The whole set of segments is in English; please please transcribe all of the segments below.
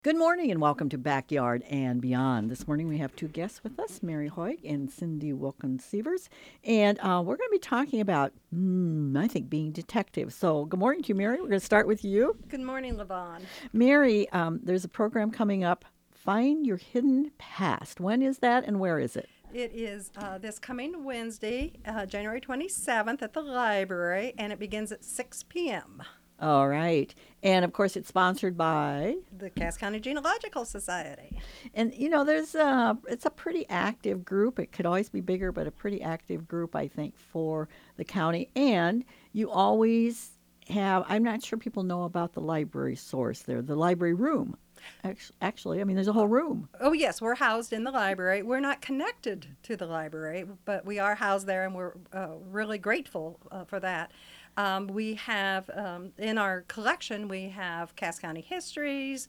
Good morning and welcome to Backyard and Beyond. This morning we have two guests with us, Mary Hoig and Cindy Wilkins-Sievers, and we're going to be talking about, I think, being detectives. So, good morning to you, Mary. We're going to start with you. Good morning, Levon. Mary, there's a program coming up, Find Your Hidden Past. When is that and where is it? It is this coming Wednesday, January 27th at the library, and it begins at 6 p.m. All right. And of course, it's sponsored by. The Cass County Genealogical Society. And it's a pretty active group. It could always be bigger, but a pretty active group, I think, for the county. And you always have. I'm not sure people know about the library source there, the library room. Actually, I mean, there's a whole room. Oh, yes, we're housed in the library. We're not connected to the library, but we are housed there, and we're really grateful for that. We have, in our collection, we have Cass County histories,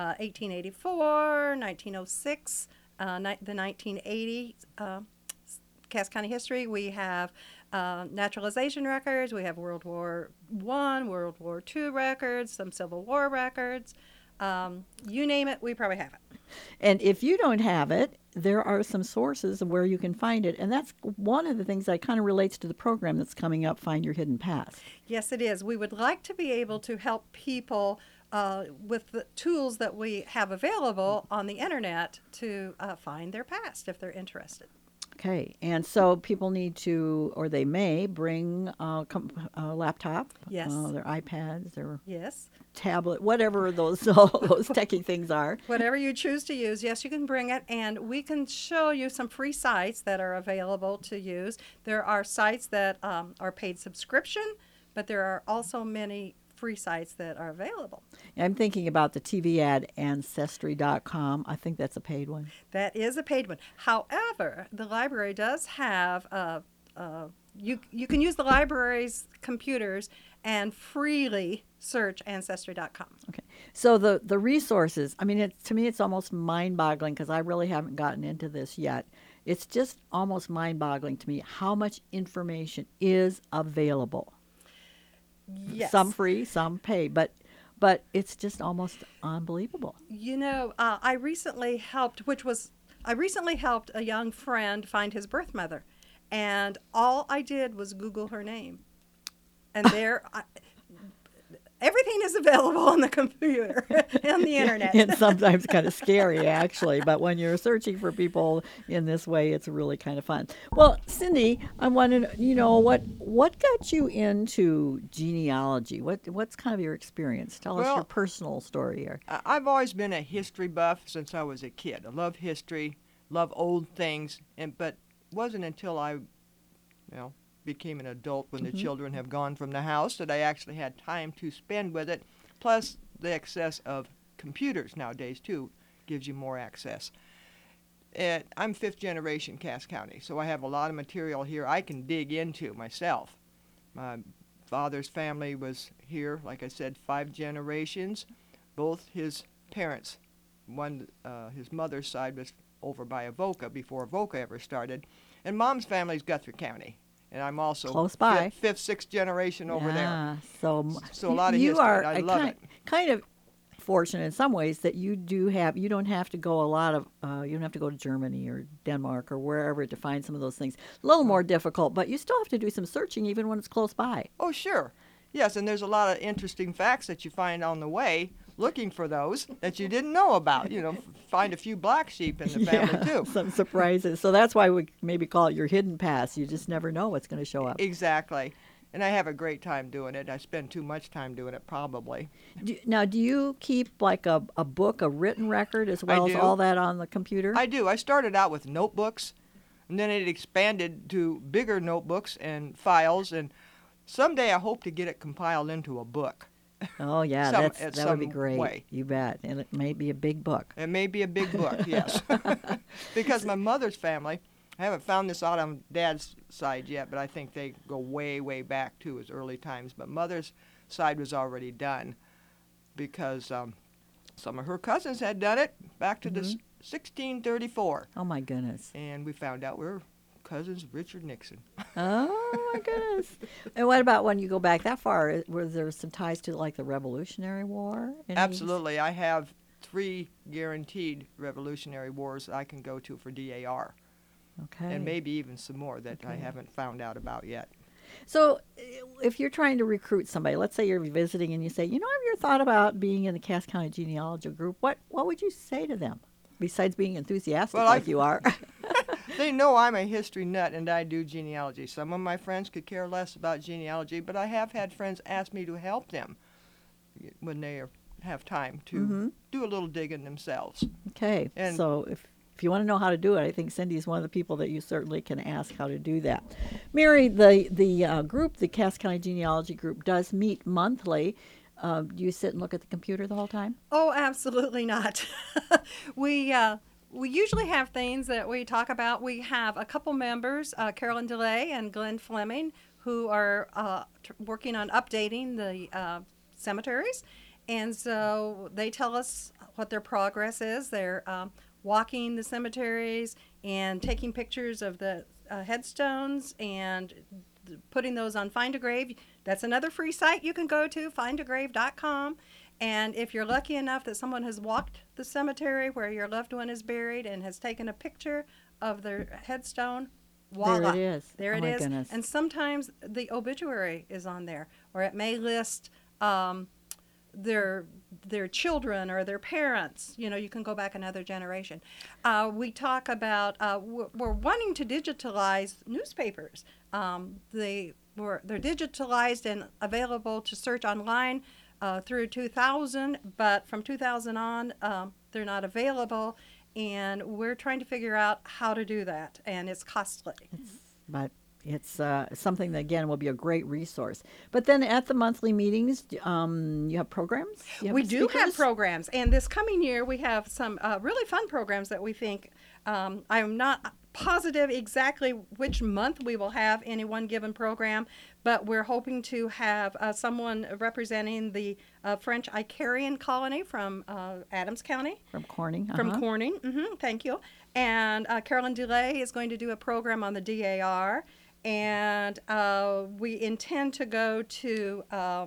1884, 1906, the 1980 Cass County history. We have naturalization records. We have World War I, World War II records, some Civil War records. You name it, we probably have it. And if you don't have it, there are some sources where you can find it. And that's one of the things that kind of relates to the program that's coming up, Find Your Hidden Past. Yes, it is. We would like to be able to help people with the tools that we have available on the internet to find their past if they're interested. Okay, and so people need to, or they may bring a laptop, Yes. Their iPads, their Yes. tablet, whatever those all those techie things are. Whatever you choose to use, yes, you can bring it, and we can show you some free sites that are available to use. There are sites that are paid subscription, but there are also many free sites that are available. I'm thinking about the TV ad Ancestry.com. I think that's a paid one. That is a paid one. However, the library does have you can use the library's computers and freely search Ancestry.com. Okay, so the resources. I mean, to me, it's almost mind-boggling because I really haven't gotten into this yet. It's just almost mind-boggling to me how much information is available. Yes. Some free, some paid, but it's just almost unbelievable. You know, I recently helped a young friend find his birth mother, and all I did was Google her name, and everything is available on the computer and the internet. It's sometimes kind of scary, actually, but when you're searching for people in this way, it's really kind of fun. Well, Cindy, I wanted to what got you into genealogy? What's kind of your experience? Tell us your personal story here. I've always been a history buff since I was a kid. I love history, love old things, but it wasn't until I, became an adult when the children have gone from the house that I actually had time to spend with it. Plus, the access of computers nowadays, too, gives you more access. I'm fifth generation Cass County, so I have a lot of material here I can dig into myself. My father's family was here, like I said, 5 generations. Both his parents, his mother's side was over by Avoca before Avoca ever started, and Mom's family's Guthrie County. And I'm also close by, fifth, sixth generation over there. So a lot of you history. are I love it. Kind of fortunate in some ways that you don't have to go you don't have to go to Germany or Denmark or wherever to find some of those things. A little more difficult, but you still have to do some searching even when it's close by. Oh, sure. Yes, and there's a lot of interesting facts that you find on the way looking for those that you didn't know about. Find a few black sheep in the family, too. Some surprises. So that's why we maybe call it your hidden past. You just never know what's going to show up. Exactly. And I have a great time doing it. I spend too much time doing it, probably. Now, do you keep like a book, a written record, as well as all that on the computer? I do. I started out with notebooks, and then it expanded to bigger notebooks and files, and someday I hope to get it compiled into a book. Oh, yeah, that would be great. Way. You bet. And it may be a big book. It may be a big book, yes. Because my mother's family, I haven't found this out on Dad's side yet, but I think they go way, way back to his early times. But Mother's side was already done because some of her cousins had done it back to the 1634. Oh, my goodness. And we found out we're cousins of Richard Nixon. Oh, my goodness. And what about when you go back that far? Were there some ties to, like, the Revolutionary War? Absolutely. I have 3 guaranteed Revolutionary Wars I can go to for DAR, Okay. and maybe even some more that I Okay. haven't found out about yet. So, if you're trying to recruit somebody, let's say you're visiting and you say, have you ever thought about being in the Cass County Genealogy Group? What would you say to them besides being enthusiastic Well, like you are? They know I'm a history nut and I do genealogy. Some of my friends could care less about genealogy, but I have had friends ask me to help them when they have time to do a little digging themselves. Okay. And- So if you want to know how to do it, I think Cindy is one of the people that you certainly can ask how to do that. Mary, the group, the Cass County Genealogy Group, does meet monthly. Do you sit and look at the computer the whole time? Oh, absolutely not. We usually have things that we talk about. We have a couple members, Carolyn DeLay and Glenn Fleming, who are working on updating the cemeteries. And so they tell us what their progress is. They're walking the cemeteries and taking pictures of the headstones and putting those on Find a Grave. That's another free site you can go to, findagrave.com. And if you're lucky enough that someone has walked the cemetery where your loved one is buried and has taken a picture of their headstone, voila. There it is. There Oh, it my is. goodness. And sometimes the obituary is on there, or it may list their children or their parents. You can go back another generation. We talk about we're wanting to digitalize newspapers. They're digitalized and available to search online through 2000, but from 2000 on, they're not available, and we're trying to figure out how to do that, and it's costly. But it's something that, again, will be a great resource. But then at the monthly meetings, you have programs? You have We do have speakers? programs, and this coming year we have some really fun programs that we think. I'm not positive exactly which month we will have any one given program, but we're hoping to have someone representing the French Icarian colony from Adams County. From Corning. From Corning, thank you. And Carolyn DeLay is going to do a program on the DAR, and we intend to go to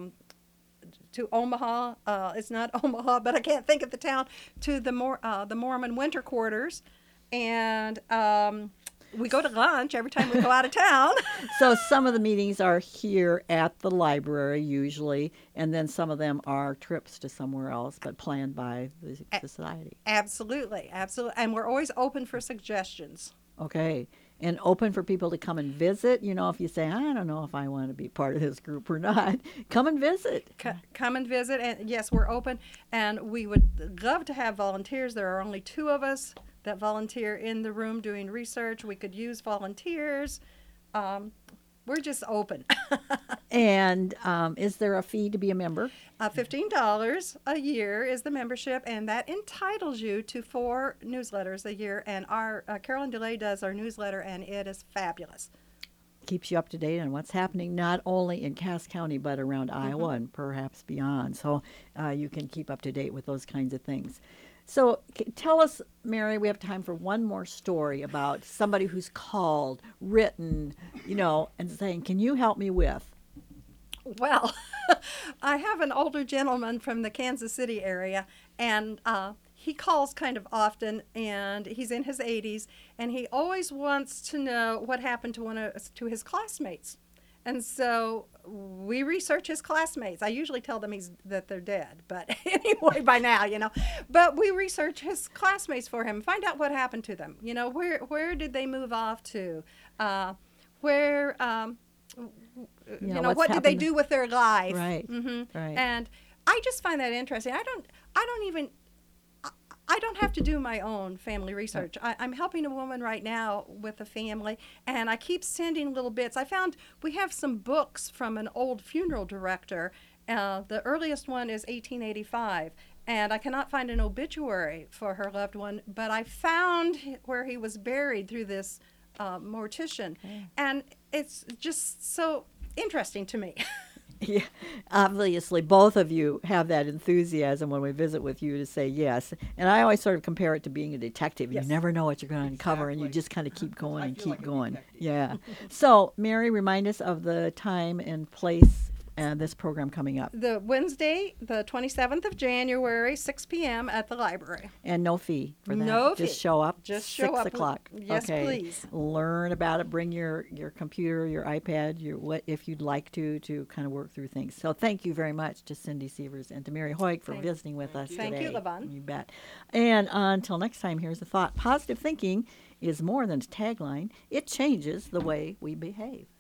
Omaha. It's not Omaha, but I can't think of the town. To the Mormon winter quarters, and we go to lunch every time we go out of town. So some of the meetings are here at the library usually, and then some of them are trips to somewhere else, but planned by the society. Absolutely, and we're always open for suggestions. Okay. And open for people to come and visit. If you say, I don't know if I want to be part of this group or not, come and visit. Come and visit, and yes, we're open, and we would love to have volunteers. There are only 2 of us that volunteer in the room doing research. We could use volunteers. We're just open. And is there a fee to be a member? $15 a year is the membership, and that entitles you to 4 newsletters a year. And our Carolyn DeLay does our newsletter, and it is fabulous. Keeps you up to date on what's happening not only in Cass County but around Iowa and perhaps beyond. So you can keep up to date with those kinds of things. So tell us, Mary, we have time for one more story about somebody who's called, written, and saying, can you help me with? Well, I have an older gentleman from the Kansas City area, and he calls kind of often, and he's in his 80s, and he always wants to know what happened to his classmates. And so we research his classmates. I usually tell them that they're dead, but anyway, by now, But we research his classmates for him, find out what happened to them. Where did they move off to? Where what did they do with their life? Right. Right. And I just find that interesting. I don't have to do my own family research. I'm helping a woman right now with a family, and I keep sending little bits. I found we have some books from an old funeral director. The earliest one is 1885, and I cannot find an obituary for her loved one, but I found where he was buried through this mortician, and it's just so interesting to me. Yeah, obviously, both of you have that enthusiasm when we visit with you to say yes. And I always sort of compare it to being a detective. Yes. You never know what you're going to uncover, and you Exactly. just kind of keep going I and feel keep like a going. detective. Yeah. So, Mary, remind us of the time and place this program coming up? The Wednesday, the 27th of January, 6 p.m. at the library. And no fee for that. No Just fee. show up. Just show 6 up. o'clock. Yes, okay. please. Learn about it. Bring your computer, your iPad, your what if you'd like to kind of work through things. So thank you very much to Cindy Sievers and to Mary Hoyk for visiting with us Thank today. you, Levon. You bet. And until next time, here's a thought: positive thinking is more than a tagline. It changes the way we behave.